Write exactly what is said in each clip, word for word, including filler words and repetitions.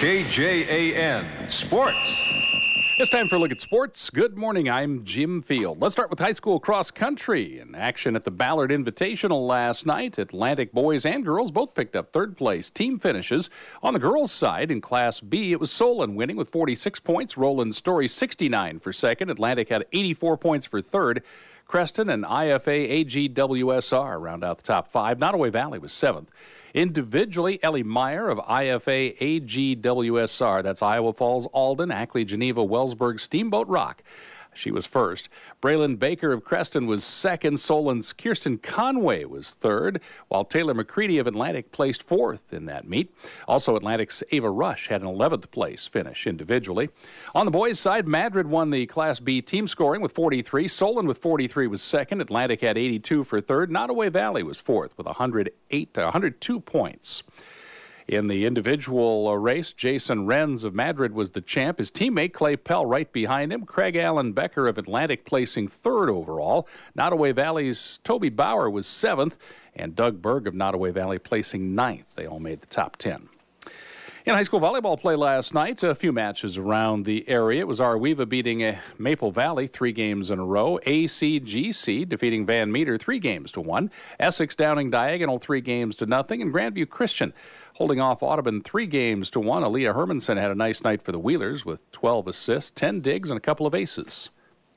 K J A N Sports. It's time for a look at sports. Good morning, I'm Jim Field. Let's start with high school cross country. In action at the Ballard Invitational last night, Atlantic boys and girls both picked up third place team finishes. On the girls' side, in Class B, it was Solon winning with forty-six points. Roland Story sixty-nine for second. Atlantic had eighty-four points for third. Creston and I F A A G W S R round out the top five. Nottoway Valley was seventh. Individually, Ellie Meyer of I F A A G W S R, that's Iowa Falls, Alden, Ackley, Geneva, Wellsburg, Steamboat Rock. She was first. Braylon Baker of Creston was second. Solon's Kirsten Conway was third, while Taylor McCready of Atlantic placed fourth in that meet. Also, Atlantic's Ava Rush had an eleventh place finish individually. On the boys' side, Madrid won the Class B team scoring with forty-three. Solon with forty-three was second. Atlantic had eighty-two for third. Nottoway Valley was fourth with one hundred eight, one hundred two points. In the individual uh, race, Jason Renz of Madrid was the champ. His teammate Clay Pell right behind him. Craig Allen Becker of Atlantic placing third overall. Nottoway Valley's Toby Bauer was seventh, and Doug Berg of Nottoway Valley placing ninth. They all made the top ten. In high school volleyball play last night, a few matches around the area. It was Arweva beating uh, Maple Valley three games in a row. A C G C defeating Van Meter three games to one. Essex downing Diagonal three games to nothing. And Grandview Christian holding off Audubon three games to one. Aaliyah Hermanson had a nice night for the Wheelers with twelve assists, ten digs, and a couple of aces.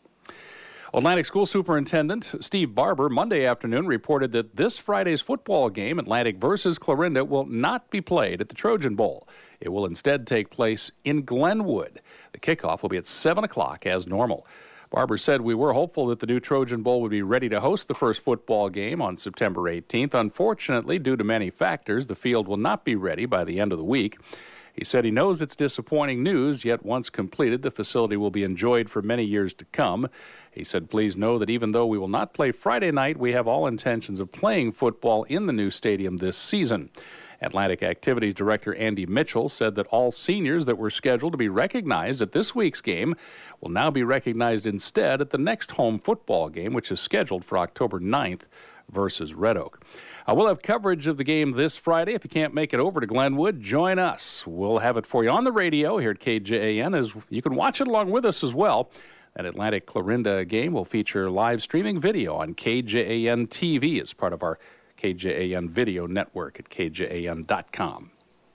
Atlantic School Superintendent Steve Barber Monday afternoon reported that this Friday's football game, Atlantic versus Clarinda, will not be played at the Trojan Bowl. It will instead take place in Glenwood. The kickoff will be at seven o'clock as normal. Barber said, "We were hopeful that the new Trojan Bowl would be ready to host the first football game on September eighteenth. Unfortunately, due to many factors, the field will not be ready by the end of the week." He said he knows it's disappointing news, yet once completed, the facility will be enjoyed for many years to come. He said, "Please know that even though we will not play Friday night, we have all intentions of playing football in the new stadium this season." Atlantic Activities Director Andy Mitchell said that all seniors that were scheduled to be recognized at this week's game will now be recognized instead at the next home football game, which is scheduled for October ninth versus Red Oak. Uh, we'll have coverage of the game this Friday. If you can't make it over to Glenwood, join us. We'll have it for you on the radio here at K J A N. As you can watch it along with us as well. That Atlantic Clarinda game will feature live streaming video on K J A N T V as part of our K J A N video network at K J A N dot com.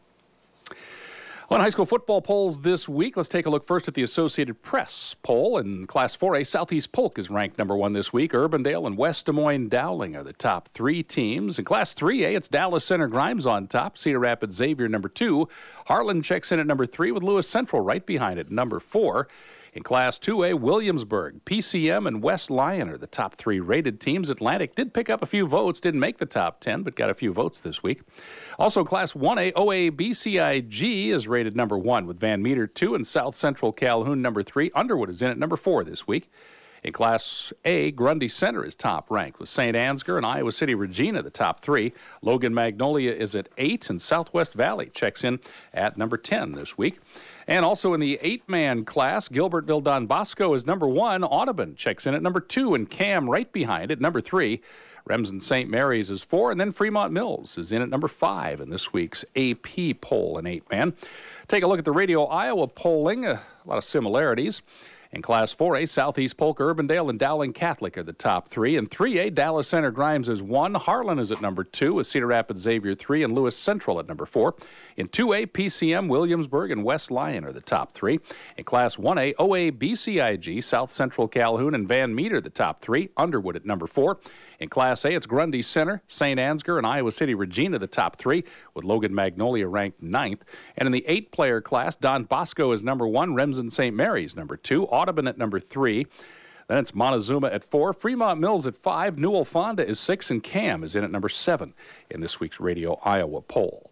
On high school football polls this week, let's take a look first at the Associated Press poll. In Class four A, Southeast Polk is ranked number one this week. Urbandale and West Des Moines Dowling are the top three teams. In Class three A, it's Dallas Center Grimes on top. Cedar Rapids Xavier number two. Harlan checks in at number three with Lewis Central right behind it, number four. In Class two A, Williamsburg, P C M, and West Lyon are the top three rated teams. Atlantic did pick up a few votes, didn't make the top ten, but got a few votes this week. Also, Class one A, O A B C I G is rated number one with Van Meter two and South Central Calhoun number three. Underwood is in at number four this week. In Class A, Grundy Center is top ranked with Saint Ansgar and Iowa City Regina the top three. Logan Magnolia is at eight, and Southwest Valley checks in at number ten this week. And also in the eight-man class, Gilbertville Don Bosco is number one. Audubon checks in at number two, and Cam right behind it, number three. Remsen Saint Mary's is four, and then Fremont Mills is in at number five in this week's A P poll in eight-man. Take a look at the Radio Iowa polling, a lot of similarities. In Class four A, Southeast Polk, Urbandale, and Dowling Catholic are the top three. In three A, Dallas Center Grimes is one. Harlan is at number two, with Cedar Rapids Xavier three, and Lewis Central at number four. In two A, P C M, Williamsburg, and West Lyon are the top three. In Class one A, O A B C I G, South Central Calhoun, and Van Meter the top three. Underwood at number four. In Class A, it's Grundy Center, Saint Ansgar, and Iowa City Regina the top three, with Logan Magnolia ranked ninth. And in the eight-player class, Don Bosco is number one, Remsen Saint Mary's number two, Audubon at number three. Then it's Montezuma at four, Fremont Mills at five, Newell Fonda is six, and Cam is in at number seven in this week's Radio Iowa poll.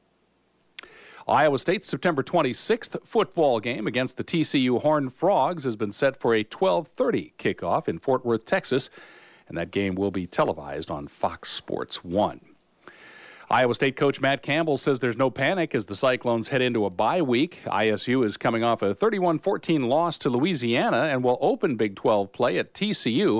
Iowa State's September twenty-sixth football game against the T C U Horned Frogs has been set for a twelve thirty kickoff in Fort Worth, Texas, and that game will be televised on Fox Sports one. Iowa State coach Matt Campbell says there's no panic as the Cyclones head into a bye week. I S U is coming off a thirty-one fourteen loss to Louisiana and will open Big twelve play at T C U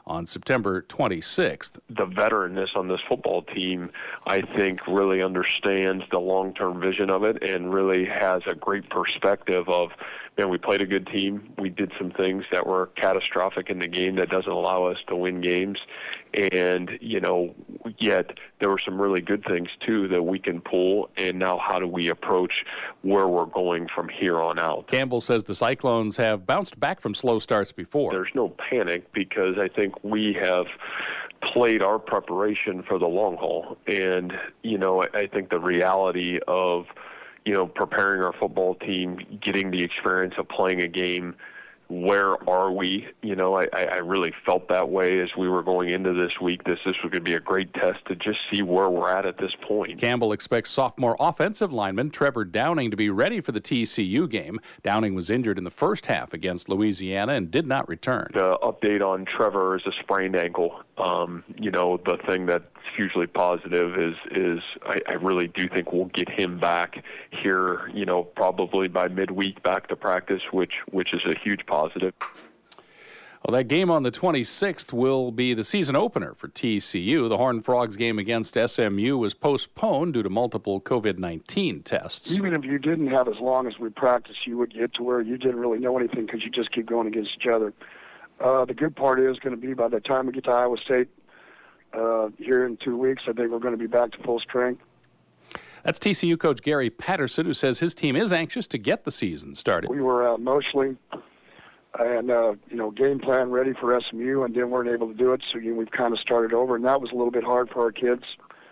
on September twenty-sixth. The veteranness on this football team, I think, really understands the long-term vision of it and really has a great perspective of, man, we played a good team. We did some things that were catastrophic in the game that doesn't allow us to win games. And, you know, yet there were some really good things, too, that we can pull. And now how do we approach where we're going from here on out? Campbell says the Cyclones have bounced back from slow starts before. There's no panic because I think we have played our preparation for the long haul. And, you know, I think the reality of, you know, preparing our football team, getting the experience of playing a game, where are we? You know, I, I really felt that way as we were going into this week. This, this was going to be a great test to just see where we're at at this point. Campbell expects sophomore offensive lineman Trevor Downing to be ready for the T C U game. Downing was injured in the first half against Louisiana and did not return. The update on Trevor is a sprained ankle. Um, you know, the thing that's hugely positive is, is I, I really do think we'll get him back here, you know, probably by midweek back to practice, which, which is a huge positive. Well, that game on the twenty-sixth will be the season opener for T C U. The Horned Frogs game against S M U was postponed due to multiple COVID nineteen tests. Even if you didn't have as long as we practiced, you would get to where you didn't really know anything because you just keep going against each other. Uh, the good part is going to be by the time we get to Iowa State uh, here in two weeks, I think we're going to be back to full strength. That's T C U coach Gary Patterson, who says his team is anxious to get the season started. We were uh, emotionally and, uh, you know, game plan ready for S M U and then weren't able to do it, so you know, we've kind of started over, and that was a little bit hard for our kids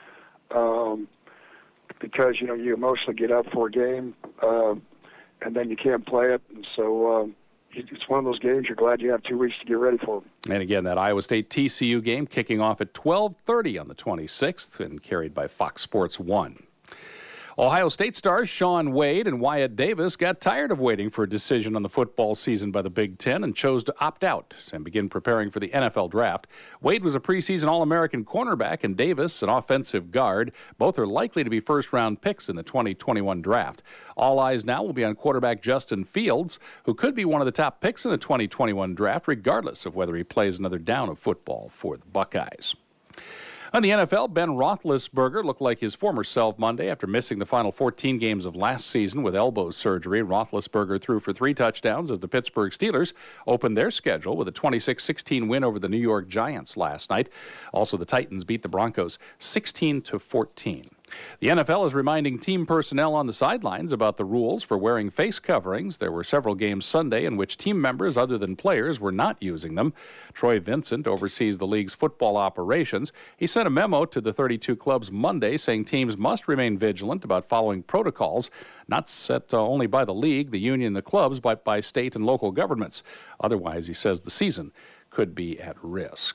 um, because, you know, you emotionally get up for a game uh, and then you can't play it, and so um, it's one of those games you're glad you have two weeks to get ready for. And again, that Iowa State T C U game kicking off at twelve thirty on the twenty-sixth and carried by Fox Sports one. Ohio State stars Shaun Wade and Wyatt Davis got tired of waiting for a decision on the football season by the Big Ten and chose to opt out and begin preparing for the N F L draft. Wade was a preseason All-American cornerback and Davis an offensive guard. Both are likely to be first-round picks in the twenty twenty-one draft. All eyes now will be on quarterback Justin Fields, who could be one of the top picks in the twenty twenty-one draft, regardless of whether he plays another down of football for the Buckeyes. On the N F L, Ben Roethlisberger looked like his former self Monday after missing the final fourteen games of last season with elbow surgery. Roethlisberger threw for three touchdowns as the Pittsburgh Steelers opened their schedule with a twenty-six sixteen win over the New York Giants last night. Also, the Titans beat the Broncos sixteen to fourteen. The N F L is reminding team personnel on the sidelines about the rules for wearing face coverings. There were several games Sunday in which team members other than players were not using them. Troy Vincent oversees the league's football operations. He sent a memo to the thirty-two clubs Monday saying teams must remain vigilant about following protocols not set uh, only by the league, the union, and the clubs, but by state and local governments. Otherwise, he says the season could be at risk.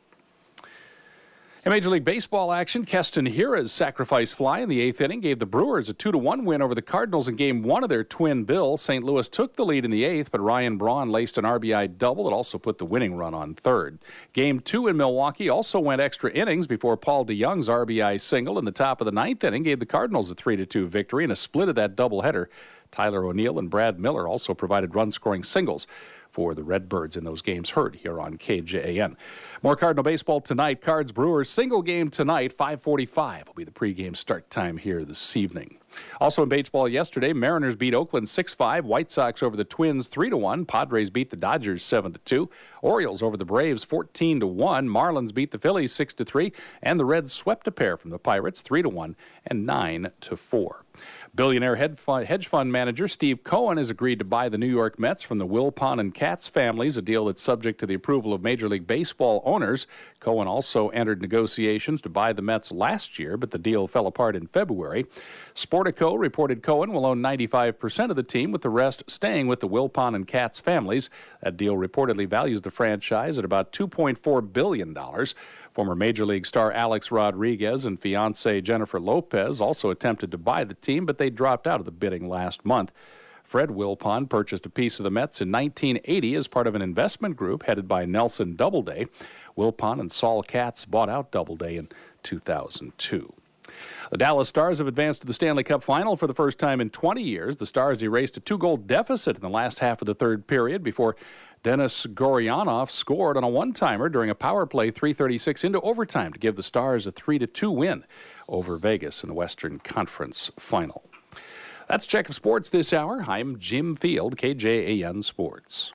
In Major League Baseball action, Keston Hiura's sacrifice fly in the eighth inning gave the Brewers a two to one win over the Cardinals in game one of their twin bill. Saint Louis took the lead in the eighth, but Ryan Braun laced an R B I double that also put the winning run on third. Game two in Milwaukee also went extra innings before Paul DeYoung's R B I single in the top of the ninth inning gave the Cardinals a three to two victory in a split of that doubleheader. Tyler O'Neill and Brad Miller also provided run-scoring singles for the Redbirds in those games heard here on K J A N. More Cardinal baseball tonight. Cards Brewers single game tonight. five forty-five will be the pregame start time here this evening. Also in baseball yesterday, Mariners beat Oakland six five. White Sox over the Twins three to one. Padres beat the Dodgers seven to two. Orioles over the Braves fourteen to one. Marlins beat the Phillies six to three. And the Reds swept a pair from the Pirates three to one and nine to four. Billionaire hedge fund manager Steve Cohen has agreed to buy the New York Mets from the Wilpon and Katz families, a deal that's subject to the approval of Major League Baseball owners. Cohen also entered negotiations to buy the Mets last year, but the deal fell apart in February. Sportico reported Cohen will own ninety-five percent of the team, with the rest staying with the Wilpon and Katz families. That deal reportedly values the franchise at about two point four billion dollars. Former Major League star Alex Rodriguez and fiancée Jennifer Lopez also attempted to buy the team, but they dropped out of the bidding last month. Fred Wilpon purchased a piece of the Mets in nineteen eighty as part of an investment group headed by Nelson Doubleday. Wilpon and Saul Katz bought out Doubleday in two thousand two. The Dallas Stars have advanced to the Stanley Cup Final for the first time in twenty years. The Stars erased a two-goal deficit in the last half of the third period before Denis Goryanov scored on a one-timer during a power play three thirty-six into overtime to give the Stars a three to two win over Vegas in the Western Conference Final. That's Check of Sports this hour. I'm Jim Field, K J A N Sports.